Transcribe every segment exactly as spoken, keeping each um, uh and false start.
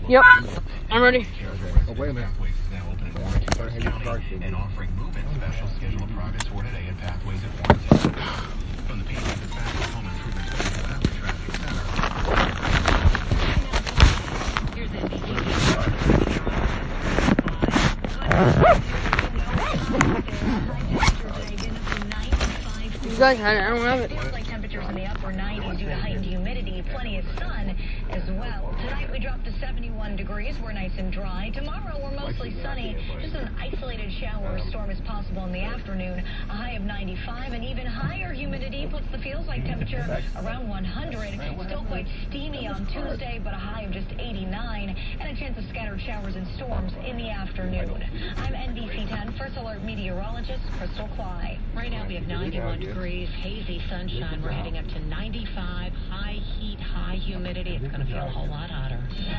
Yep, I'm ready. Oh, wait a minute. And offering movement special schedule a private tour today at Pathways at Warrenton. From the P G Dispatch Home Improvement Special Valley Traffic Center. Here's N B C. You guys had it, I don't have it. Like temperatures in the upper nineties due to heightened humidity, plenty of sun as well. Tonight we drop to seventy-one degrees. We're nice and dry. Tomorrow we're mostly sunny. Just an isolated shower or storm is possible in the afternoon. A high of ninety-five, and even higher humidity puts the feels like temperature around one hundred. Still quite steamy on Tuesday, but a high of just eighty-nine, and a chance of scattered showers and storms in the afternoon. I'm N B C ten First Alert meteorologist Crystal Clay. Right now we have ninety-one degrees, hazy sunshine. We're heading up to ninety-five, high heat, high humidity. It's going to feel a whole lot hotter.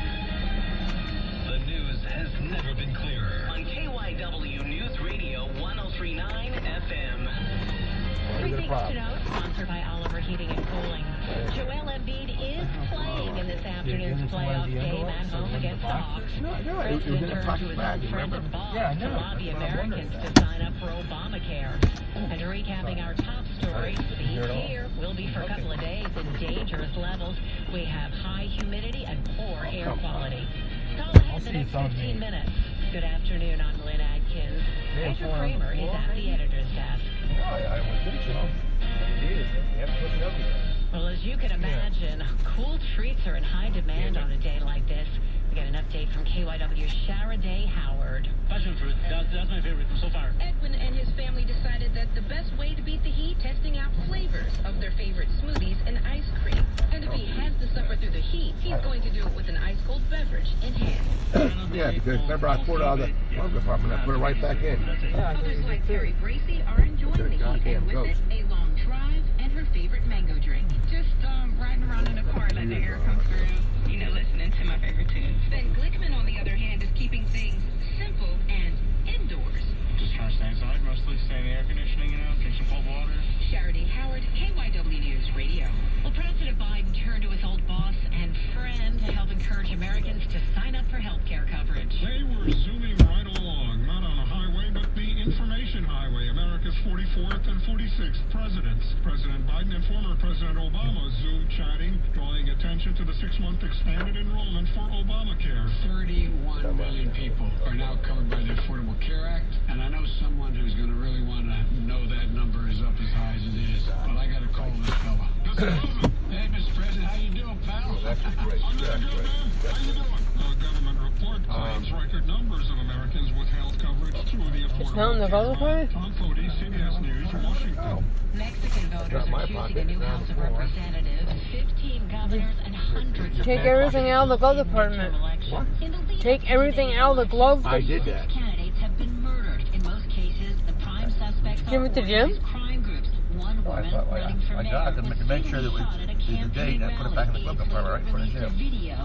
The news has never been clearer. On K Y W News Radio one oh three point nine F M. Three things to note, sponsored by Oliver Heating and Cooling. Joel Embiid is playing in this afternoon's playoff game at home against the Hawks. President turned to his own friend and boss to lobby Americans to sign up for Obamacare. And recapping our top stories, these here will be for a couple of days in dangerous levels. We have high humidity and poor air quality. Call ahead the next fifteen minutes. Good afternoon, I'm Lynn Adkins. Andrew Kramer is at the editor's desk. I would think so. It is. You have to look it up here. Well, as you can imagine, cool treats are in high demand on a day like this. We got an update from K Y W's Sharaday Howard. Passion fruit, that's, that's my favorite so far. Edwin and his family decided that the best way to beat the heat, testing out flavors of their favorite smoothies and ice cream. And if he has to suffer through the heat, he's going to do it with an ice-cold beverage in hand. Yeah, because remember I poured out of the water department, I put it right back in. Others like Terry Gracie are enjoying the heat, and with it, a long drive and her favorite mango drink. Just um, riding around in a car, letting the air come through, you know, listening to my favorite tunes. Ben Glickman, on the other hand, is keeping things simple and indoors. Just trying to stay inside, mostly stay in the air conditioning, you know, drink some cold water. Sharaday Howard, K Y W News Radio. Well, President Biden turned to his old boss and friend to help encourage Americans to sign up for health care coverage. They were zooming right along, not on a highway, but the information highway, America's forty-fourth and forty-sixth presidents. President Biden and former President Obama Zoom chatting, drawing attention to the six-month expanded enrollment for Obamacare. thirty-one million people are now covered by the Affordable Care Act, and I know someone who's going to really want to know that number is up as high as it is, but I got to call this fella. Hey, Mister President, how you doing, pal? Well, that's great. I'm That's doing good, great. man. How you doing? The government report claims um, record numbers of Americans with health coverage through the Affordable Care Act. Tom Foti, C B S News, Washington. Oh. Mexican voters are choosing a new House of Representatives, fifteen governors, and hundreds of Take everything out of the glove department. What? Take everything out of the glove department. I did that. Candidates have been murdered. In most cases, the prime suspects Jim are at the gym? organized crime groups. One Well, I woman thought, well, running for I mayor got it to was make sure that we shot at a did the campaign date and I put it back in the glove rally. compartment right for the Released a gym. video.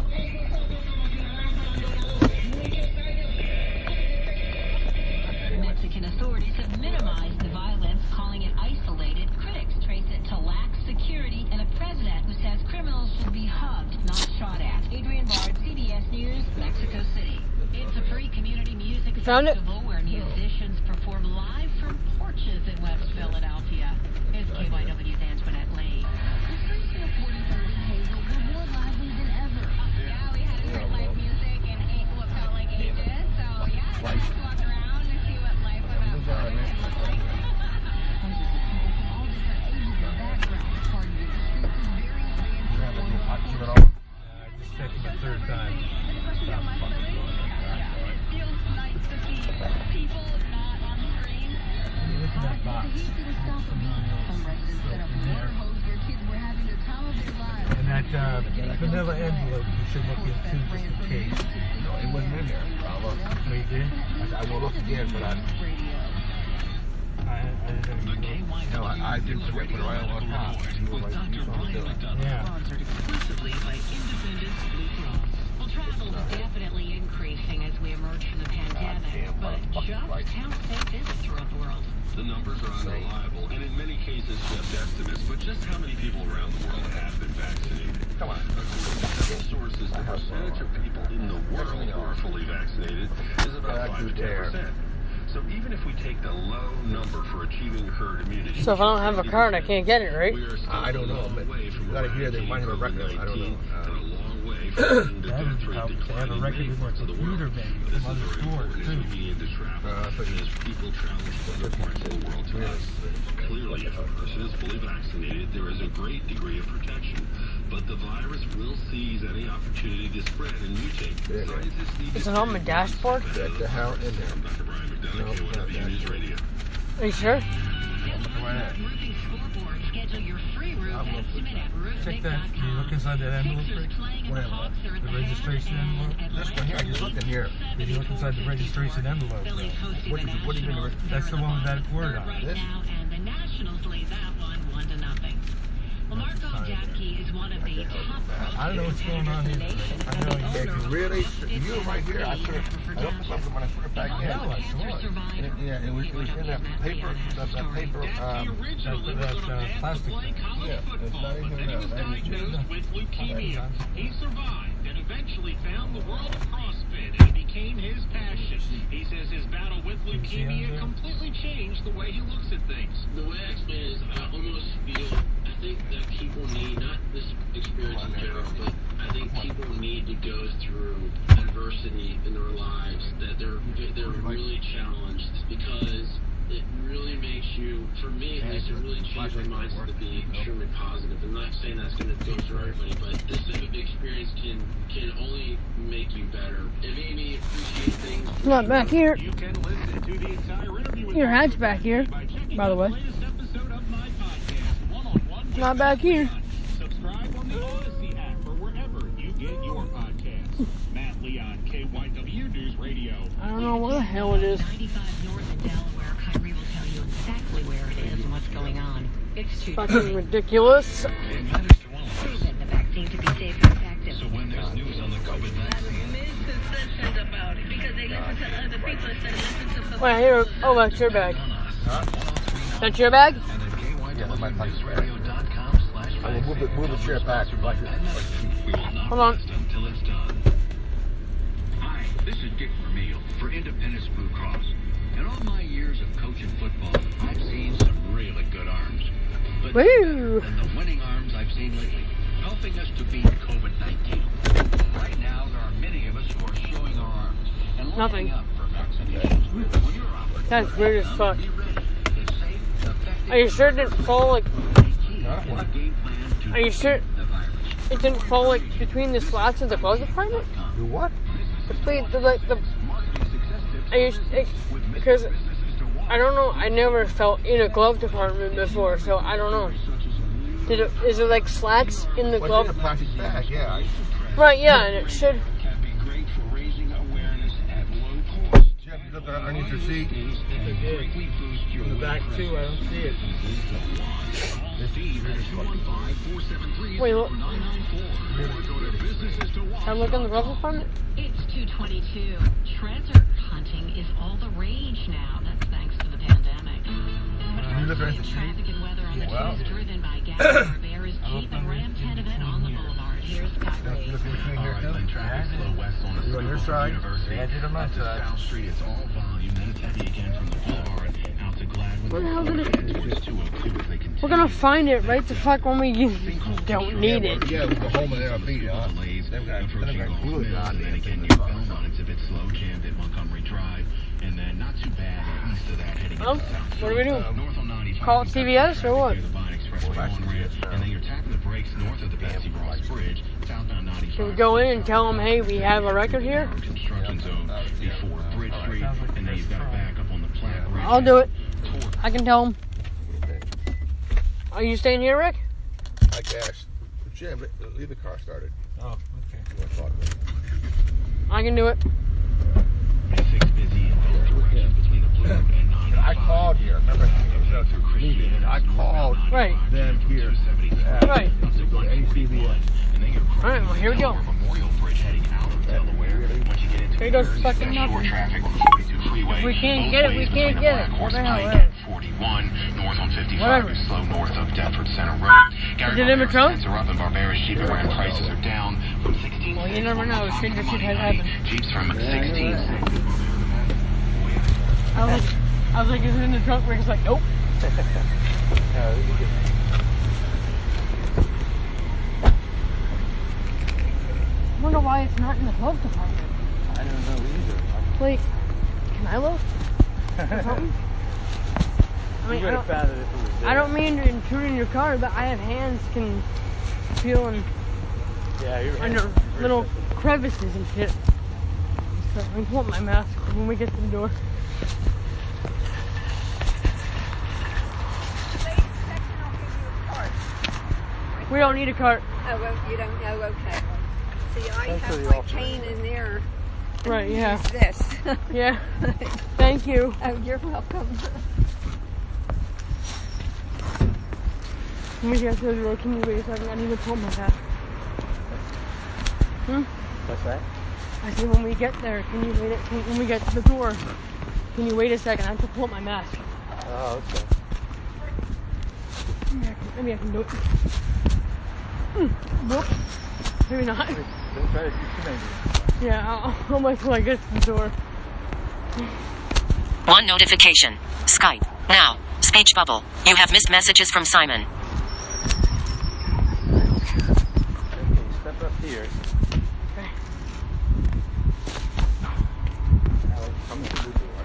Mexican authorities have minimized the violence, calling it isolated. Critics trace it to lax security and a president who says criminals should be hugged, not shot at. Adrian Bard, C B S News, Mexico City. It's a free community music Found it. festival where musicians perform live from porches in West Philadelphia. Here's K Y W's Antoinette Lee. The streets in forty-third and Hazel were more lively than ever. Yeah, we had a great live music and it what felt like ages. So yeah, I just walked around to see what life without music can look like. Hundreds of people from all different ages and backgrounds partying in the streets of various bands performing. I just texted my third time. It feels nice to see people not on screen. Look at that box. The heat didn't stop them. Some residents set up a water hose. Their kids were having the time of their lives. And that uh, vanilla envelope you should look into just in case. No, it wasn't in there. I'll look. Oh, you did? I, I will look again, but I... I, I didn't The K Y W No, I, I didn't forget to put it right on top. with Doctor Brian McDonough, Yeah. sponsored exclusively by Independence Blue Cross. Well, travel is definitely increasing as we emerge from the pandemic, but just how safe is it throughout the world? The numbers are unreliable, and in many cases just estimates, but just how many people around the world have been vaccinated? Come on. According to several sources, the percentage of people in the world vaccinated is about five to ten percent. So even if we take the low number for achieving herd immunity, So if I don't have a card, I can't get it, right? I don't know, but you gotta hear they might have a record. I don't know. That is how they have a record in their computer, maybe, from other stores, too. Uh, as people travel from other parts of the world to us, clearly if a person is fully vaccinated, there is a great degree of protection. But the virus will seize any opportunity to spread and mutate. Scientists need Is it on my dashboard? Get the hell in there. Doctor Brian McDonough, K Y W News Radio. Are you sure? Roofing scoreboard. Schedule your free roof estimate at Check that. Can you look inside that envelope? Rick? The registration envelope? This one here, I just looked in here. Did you look inside the registration envelope? though? What, what are you going to... That's the one with that word on it. This? And the Nationals lead that one one to nothing. Well, Marco Jackie is one of the top pro I don't know what's going on here. I know If you you really... You right here, I put it... I opened something when I put it back in. know, I saw it. And it- Yeah, it was, it was in that paper, that, that paper, um... That's that uh, plastic thing. Yeah, it's not in here now. That is Diagnosed with leukemia. He survived and eventually found the world of CrossFit, and it became his passion. He says his battle with leukemia completely changed the way he looks at things. The way I explain it is I almost feel, I think that people need, not this experience in general, but I think people need to go through adversity in their lives, that they're they're really challenged, because it really makes you, for me at least, it really changed my mindset to be extremely positive. I'm not saying that's going to go for everybody, but this type of experience can can only make you better. It made me appreciate things. It's not back here. You can listen to the entire interview with Your hat's back here, by the way. latest episode of my podcast, one-on-one It's not back here. Subscribe on the Odyssey app or wherever you get your podcasts. Matt Leon, K Y W News Radio. I don't know where the hell it is. ninety-five north in Delaware. Kyrie will tell you exactly where it is and what's going on. It's too Fucking ridiculous. proven the vaccine to be safe and effective. So when there's news on the COVID vaccine, Misconceptions about it because they listen to other people instead of listening to Wait, here. Oh, that's your bag. Huh? That's your bag? Yeah, that's my place. radio.com slash I will move, it, move the chair back. Like it. We will not Hold on. rest until it's done. Hi, this is Dick Vermeil for Independence Blue Cross. In all my years of coaching football, I've seen some really good arms. But Woo! than the winning arms I've seen lately, helping us to beat COVID nineteen. Right now, there are many of us who are showing our arms and Nothing. lining up for vaccinations. When you're offered That's weird as fuck. be ready. It's safe, effective, Are you sure it didn't fall like... Huh? and a game plan to Are you sure the virus. it didn't fall like between the slats of the glove compartment? Do what? Between the, like, the... Are you... It, because... I don't know, I never felt in a glove department before, so I don't know. Did it, is it like slats in the What's glove? in the plastic bag? Yeah. I, Right, yeah, and it should. Can be great for raising awareness at low cost. Jeff, you look underneath your seat. Greatly boost your In the back, too. I don't see it. Wait, look. I look in the glove compartment? It's two twenty-two. Treasure hunting is all the rage now. That's thanks to the pandemic. You look underneath the seat. Traffic and weather on the Wow. two is driven by Gas Bear is Jeep and Ram tent event on the boulevard. Here's Scott You Reed. look in between here, too. Then traffic slow west on You on your side? University. Yeah, I did on my Up to side. South Street, it's all volume. Then it's heavy again from the boulevard out to Gladwin. Where the hell did it- Towards two oh two as they continue. We're gonna find it right the fuck when we don't need Yeah, it. well, yeah, we go home and they'll beat it, huh? Delays They've got, they've approaching got Gulf glue it Mills, on and then there. again near Belmont, it's a bit slow, jammed at Montgomery Drive, and then not too bad east of that heading Oh, into South. what do we do? Uh, north on ninety-five, Call it we C got V S or what? near the Vine Expressway on ramp, and then you're tapping the brakes north of the Betsy Ross Bridge, southbound ninety-five. Should we go in and tell them, hey, we have a record here? Construction zone before Bridge Street, and then you've got to back up on the Platte Bridge. I'll do it. I can tell them. Are you staying here, Rick? I guess. Jim, leave the car started. Oh, okay. You want to talk to me? I can do it. Six busy in both directions between the Blue and ninety-five. I called here. Remember, I was leaving, and I called Right. them here. Right. A C V S. Alright, well, here we go. Memorial Bridge heading out of Delaware. Once you get into Here goes Jersey, fucking that shore nothing. traffic on the forty-two freeway. If we can't both get it, we ways can't between get the it. Black Horse What the hell, Pike right? and forty-one, north on fifty-five Whatever. is slow north of Deptford Center Road. Gary Is it in Barbera Patron? cents are up and Barbera's cheap and brand prices are down from sixteen. Well, you never know. Stranger shit has happened. Jeeps from sixteen. I was like, I was like, is it in the trunk? Rick's like, nope. I wonder why it's not in the glove department. I don't know either. Like, can I look? Or something? I mean, I don't, found it if it was there. I don't mean to intrude in your car, but I have hands can feel in Yeah, your hands under are very little sensitive. crevices and shit. So I'm pull up my mask when we get to the door. We don't need a cart. Oh, well, you don't know, okay. See, I Thanks for have the my offer. cane in there. Right, and yeah. use this. Yeah. Thank you. Oh, you're welcome. When we get to the door, can you wait a second? I need to pull my mask. Hmm? What's that? I said when we get there, can you wait? Can, when we get to the door, can you wait a second? I have to pull up my mask. Oh, okay. Maybe I can, maybe I can do it. Mm, nope. Maybe not. Don't try to do too many. Yeah, I'll, I'll wait till I get to the door. One notification. Skype. Now. Speech bubble. You have missed messages from Simon. Okay, step up here. Okay. Alex, come to the door.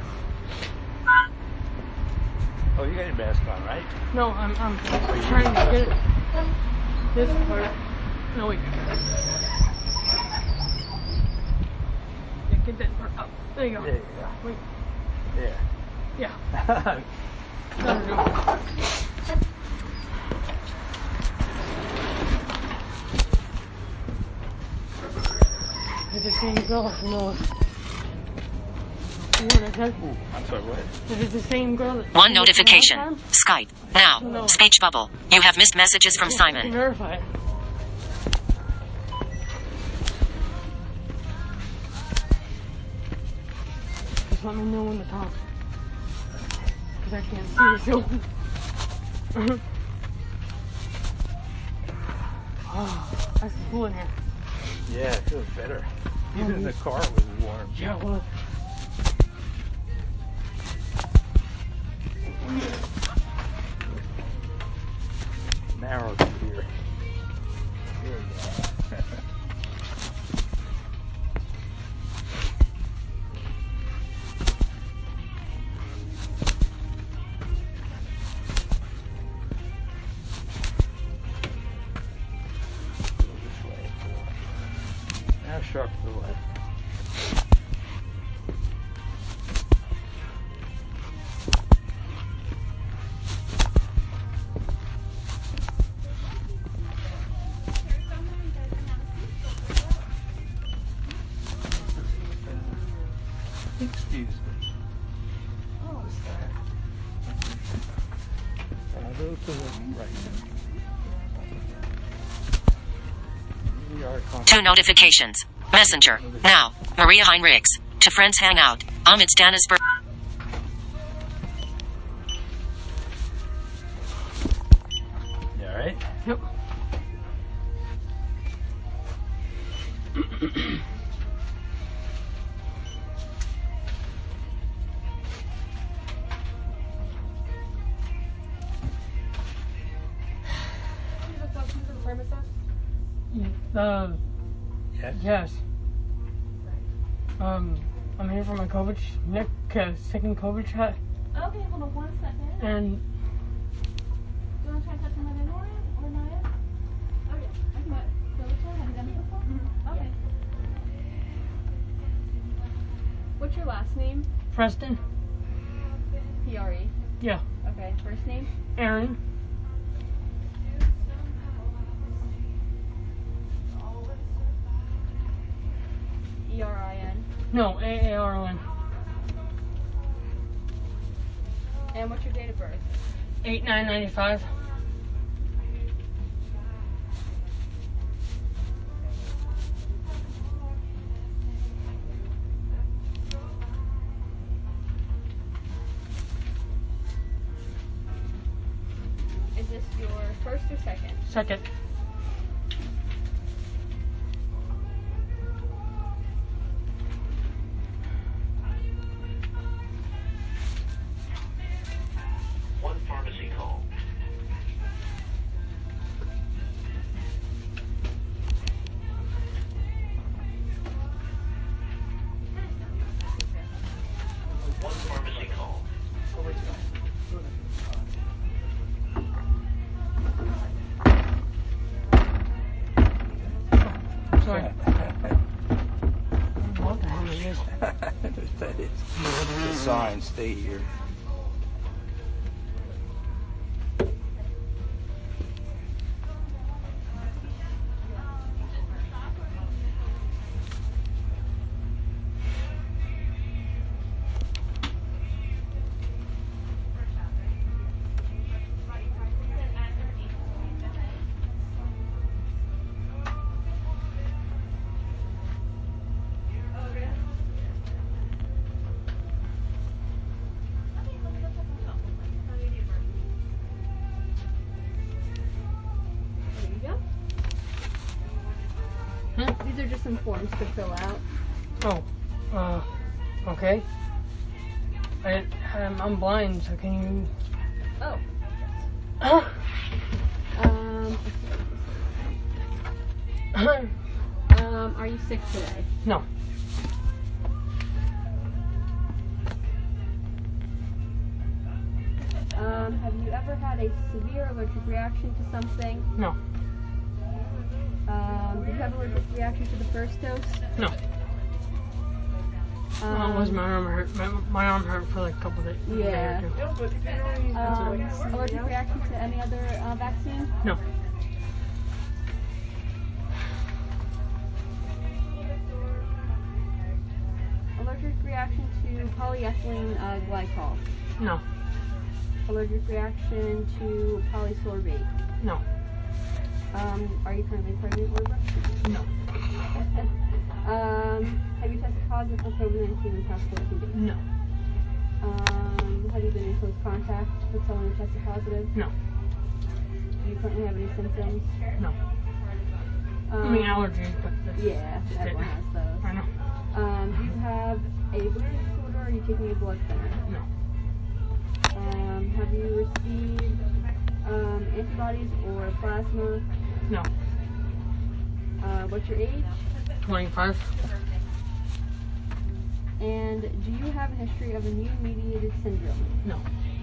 Oh, you got your mask on, right? No, I'm, I'm trying to get it. This part. No, wait. Yeah, get that part up. There you go. There you go. Wait. There. Yeah. That'll do. It's the same girl, who knows? You know what I said? Ooh, I'm sorry, what? It is the same girl that... One notification. Skype. Now. No. Speech bubble. You have missed messages from Yeah, Simon. verify it. Just let me know when to talk. Because I can't see you. Oh, that's cool in here. Yeah, it feels better. Even in the car it was warm. Yeah, well. Narrow to here. There we go. Now sharp to the left. Excuse me. Oh, what's that? And I'll go to the right. We are con- Two notifications. Messenger. Now. Maria Heinrichs. To friends hangout. Um, it's Danisburg. You alright? Yep. Uh, Yes. yes. Um, I'm here for my COVID, sh- Nick, uh, second COVID shot, Okay, hold on one second. and Do you want to try and touch another door or not yet? Okay. I can go this way. Have you done it before? Mm-hmm. Okay. What's your last name? Preston. P R E. Yeah. Okay. First name? Aaron. E R I N. No, A A R O N. And what's your date of birth? Eight nine ninety five. Is this your first or second? Second. department is. That is. The sign, stay here. These are just some forms to fill out. Oh, uh, okay. I, I'm, I'm blind, so can you... Oh. um, um, are you sick today? No. Um, have you ever had a severe allergic reaction to something? No. Um, did you have an allergic reaction to the first dose? No. Um, Well, was my arm hurt? My, my arm hurt for like a couple days. Yeah. Day or two. Um, allergic reaction to any other uh, vaccine? No. Allergic reaction to polyethylene uh, glycol? No. Allergic reaction to polysorbate? No. Um, are you currently pregnant or breastfeeding? No. um, have you tested positive for COVID nineteen in the past fourteen days? No. Um, have you been in close contact with someone who tested positive? No. Do you currently have any symptoms? No. Um, I mean allergies, but that's, yeah, that's everyone it. has those. I know. Um, do you have a bleeding disorder? Or are you taking a blood thinner? No. Um, have you received um, antibodies or plasma? No. Uh, what's your age? twenty-five. And do you have a history of immune-mediated syndrome? No.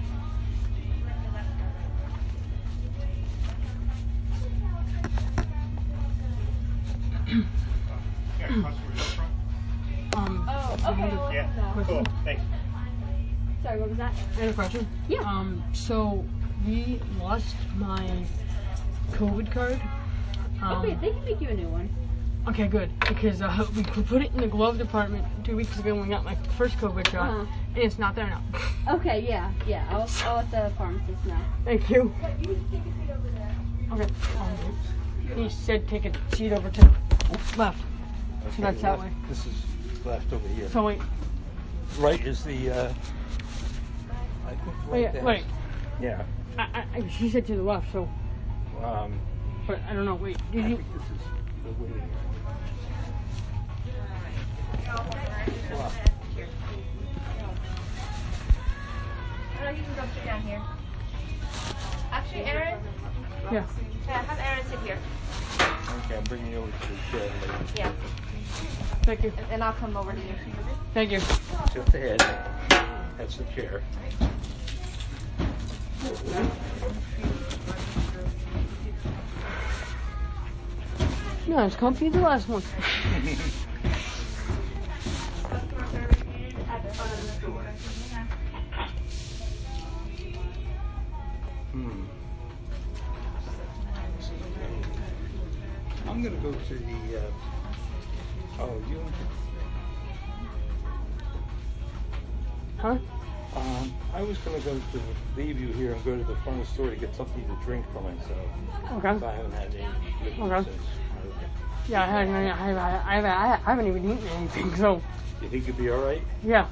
um, Oh, okay. Well, Yeah, no. cool. Thanks. Sorry, what was that? I had a question. Yeah. Um, so we lost my COVID card. Um, Okay, they can make you a new one. Okay, good. Because uh, we put it in the glove department two weeks ago when we got my first COVID shot, Uh-huh. and it's not there now. Okay, yeah, yeah. I'll, I'll let the pharmacist know. Thank you. You can take a seat over there. Okay. Um, he said take a seat over to the left. Okay, So that's that left- way. This is left over here. So wait, Right is the, uh, I think right wait, there. wait. Yeah. I, I, she said to the left, so, Um, but I don't know. Wait, did I you? think this is the way. Left. No, you can go sit down here. Actually, Aaron, Yeah. yeah, have Aaron sit here. Okay, I'm bringing you over to the chair later. Yeah, Thank you. and, and I'll come over here. Thank you. Just ahead. That's the chair. No, it's comfy as the last one. Hmm. I'm gonna go to the, uh, oh, you, Huh? um, I was gonna go to, leave you here and go to the front store to get something to drink for myself. Okay. So I haven't had any liquor Okay. since. Yeah, I haven't, I, haven't, I, haven't, I haven't even eaten anything, so, You think you'll be alright? yeah.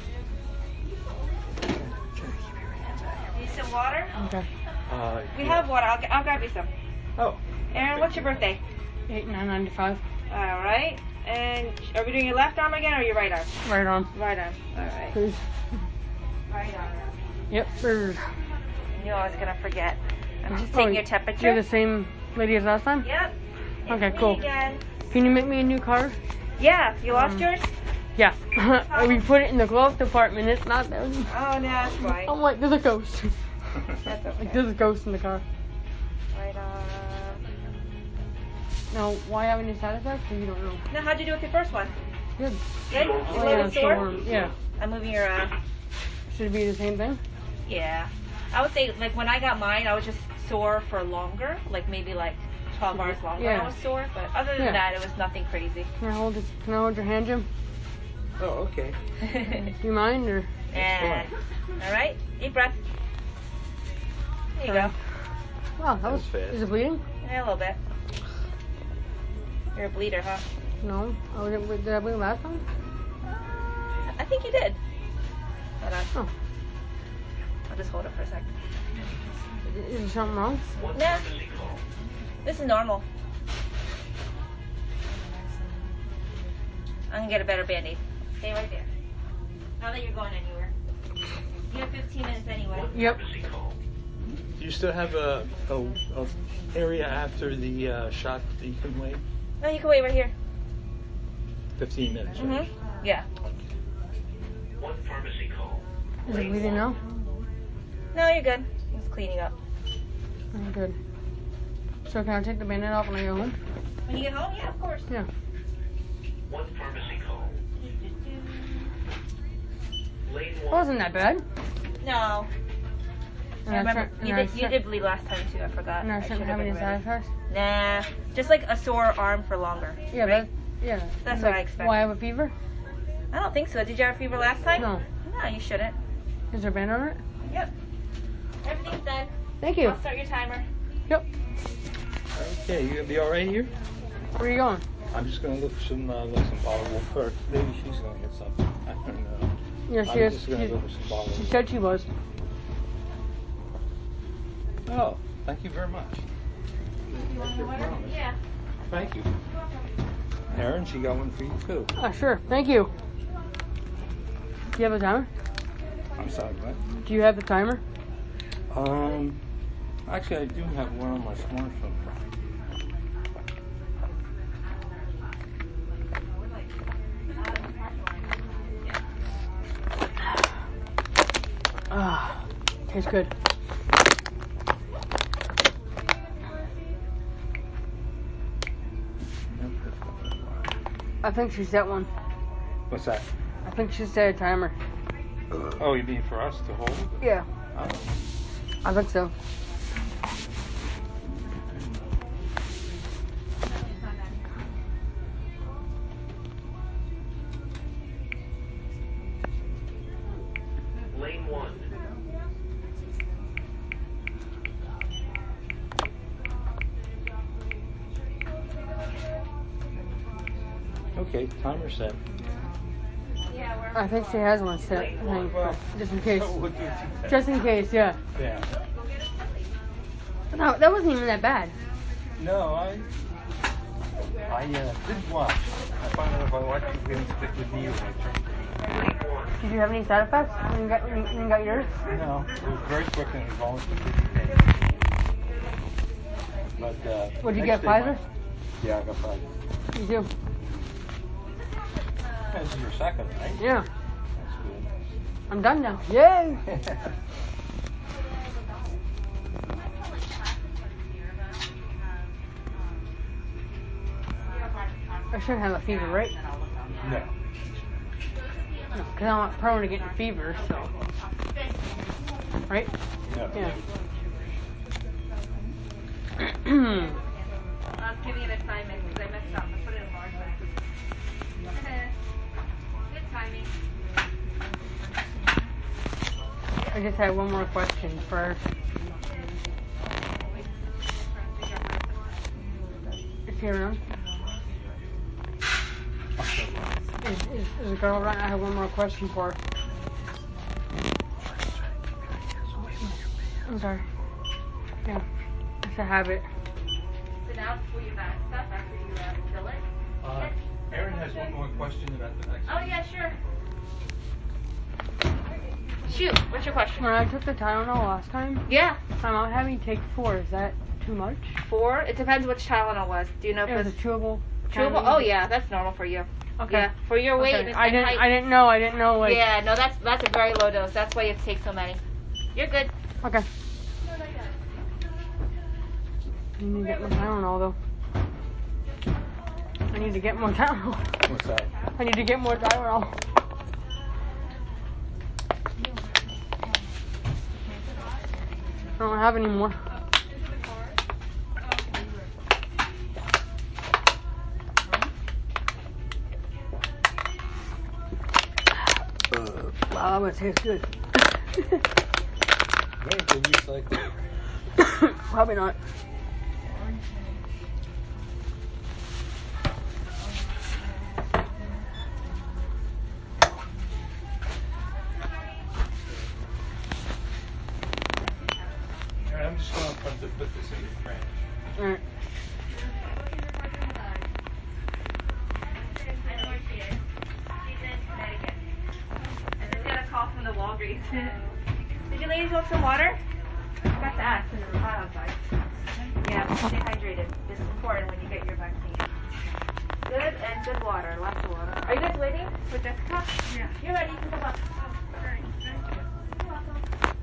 Need some water? Okay. Uh, We yeah. have water. I'll, I'll grab you some. Oh. Aaron, what's your birthday? Eight nine ninety five. All right. And are we doing your left arm again or your right arm? Right on. Right arm. All right. Please. Right arm. Yep. There's. You know I was gonna forget. I'm just Oh, taking your You're temperature. the same lady as last time? Yep. Okay, It's me cool. Again. Can you make me a new card? Yeah. You lost Um, yours? Yeah. We put it in the glove department. It's not there. Oh no, that's right. I'm like, there's a ghost. That's okay. Like, there's a ghost in the car. Right arm. Now, why haven't you satisfied? So you don't know. Now, how'd you do with your first one? Good. Good? Oh, Slow yeah, and sore? sore. Yeah. I'm moving your, uh, Should it be the same thing? yeah. I would say, like, when I got mine, I was just sore for longer. Like, maybe, like, twelve hours longer Yeah. I was sore. But other than Yeah. that, it was nothing crazy. Can I hold it? Can I hold your hand, Jim? Oh, okay. Do you mind or? And, all right. Deep breath. There you go. Wow, that was. fast. Is it bleeding? Yeah, a little bit. You're a bleeder, huh? No. Oh, did, did I bleed last time? I think you did. Hold on. Oh. I'll just hold it for a sec. Is there something wrong? Nah. This is normal. I'm gonna get a better Band-Aid. Stay right there. Not that you're going anywhere. You have fifteen minutes anyway. Yep. Do you still have a, a, a area after the uh, shot that you can wait? No, you can wait right here. Fifteen minutes. Right? Mm-hmm. Yeah. One pharmacy call. Is it bleeding now? No, you're good. It's cleaning up. Oh, good. So can I take the Band-Aid off when I go home? When you get home, yeah, of course. Yeah. One pharmacy call. Lane It one. wasn't that bad. No. And I I remember shouldn't- you and I did. You shouldn't- did bleed last time too. I forgot. And I I shouldn't should have any been side ready. effects? Nah, just like a sore arm for longer. Yeah, right? but yeah. That's like, what I expect. Why I have a fever? I don't think so. Did you have a fever last time? No. No, you shouldn't. Is there a band on it? Yep. Everything's done. Thank you. I'll start your timer. Yep. Okay, you gonna be all right here? Where are you going? I'm just gonna look for some, uh, look some bottled water. Maybe she's gonna get something. I don't know. Yeah, she I'm is. just gonna She, look for some bottled she water. said she was. Oh, thank you very much. Yeah. Thank you. Aaron, she got one for you too. Ah, sure. Thank you. Do you have a timer? I'm sorry, what? Do you have the timer? Um, actually, I do have one on my smartphone. Ah, tastes good. I think she set one. What's that? I think she set a timer. Oh, you mean for us to hold? Yeah. Oh. I think so. Lane one. Okay, timer set. I think she has one set. I think, Well, just in case. so we'll do two Just in case, yeah. Yeah. No, that wasn't even that bad. No, I I uh, did watch. I found out if I watch you can stick with me or not. Did you have any side effects when you got, when you, when you got yours? No, it was very quick and it was almost a fifty days. But uh, Would you next get day Pfizer? my- Yeah, I got Pfizer. You do. This is your second, right? Yeah. That's good. I'm done now. Yay! I shouldn't have a fever, right? No. No, because I'm not prone to getting fever, so. Right? No. Yeah. I was giving it a timing because I messed up. I put it in large. Good timing. I just had one more question first. Is he around? Is, is, is the girl around? I have one more question for her. I'm sorry. Yeah, it's a habit. So now before you back stuff, after you uh, fill it. Uh, Aaron has one more question about the next. Oh yeah, sure. Shoot, what's your question? When I took the Tylenol last time, Yeah. I'm not having to take four. Is that too much? Four? It depends which Tylenol was. Do you know if It was it's a chewable. chewable? Oh yeah, that's normal for you. Okay. Yeah, for your weight Okay. and, I and didn't. height. I didn't know. I didn't know. Like. Yeah, no, that's that's a very low dose. That's why you have to take so many. You're good. Okay. I need to get more Tylenol though. I need to get more Tylenol. What's that? I need to get more Tylenol. I don't have any more. Wow, that would taste good. Probably not. Alright, I'm just going to put this in the trash. Alright. From the Walgreens. Did you ladies want some water? I forgot to ask because it's hot outside. Yeah, stay hydrated. It's important when you get your vaccine. Good and good water, lots of water. Are you guys waiting for Jessica? Yeah. You're ready. You can come up. Oh, great. Thank you. You're welcome.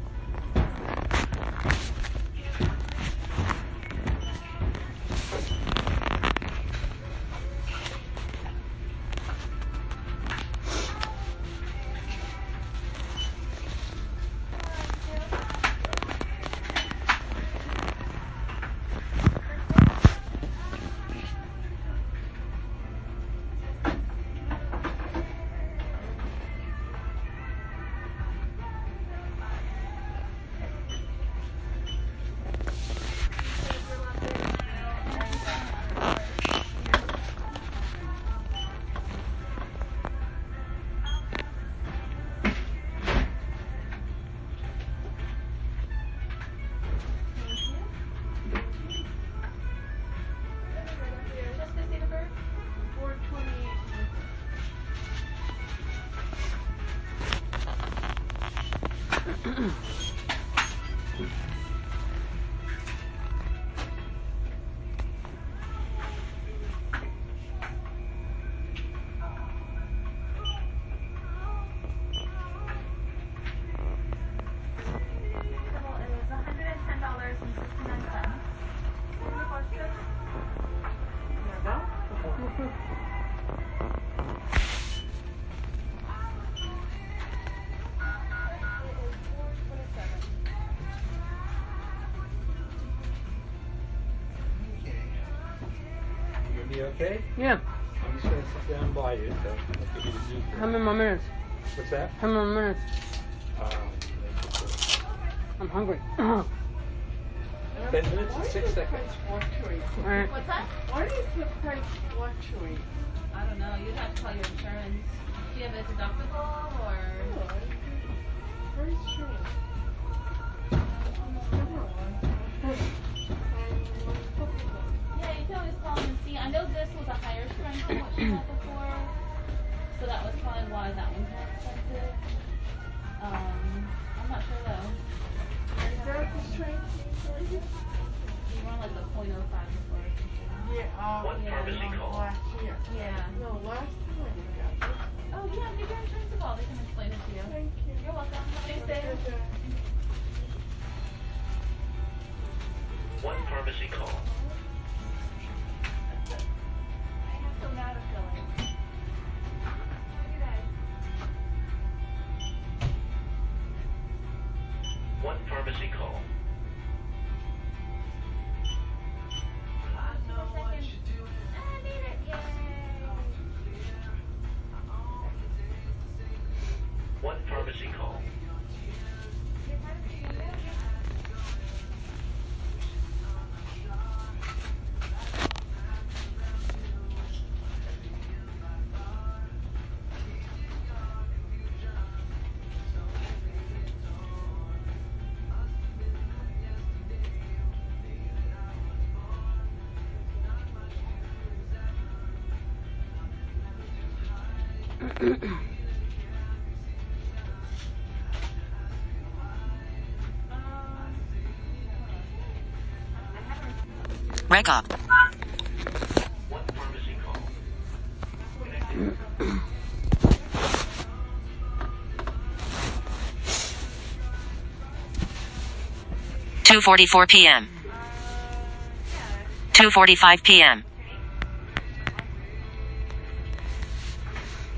Okay? Yeah. I'm just going to sit down by you. So I'll give you the juice. How many more minutes? What's that? How many more minutes? Um, I'm hungry. Ten minutes and six seconds. Alright. What's that? Why do you put price fluctuate? I don't know. You'd have to call your insurance. Do you have a deductible or? Very strange. Yeah, you can always call them and see. I know this was a higher strength than what she had before, so that was probably why that one's more expensive. Um, I'm not sure though. Is there a strength? You run like the point oh five before. Yeah, um, What yeah, pharmacy call? last year. Yeah. No, last time I did that. Oh yeah, give your insurance a call. They can explain it to you. Thank you. You're welcome. Have a nice day. One pharmacy call. One pharmacy call. One pharmacy call. Rec op. One pharmacy call. two forty-four p m two forty-five p m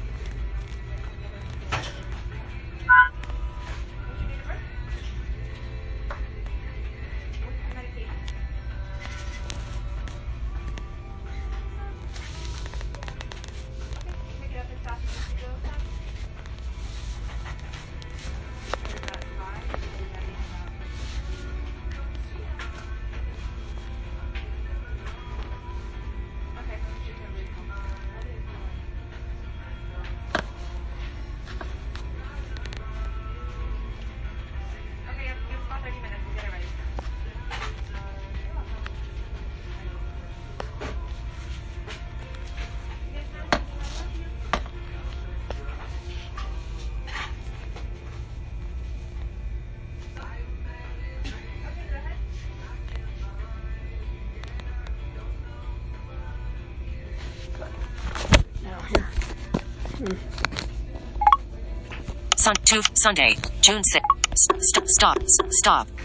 Sun, two, Sunday, June sixth. St- stop, stop.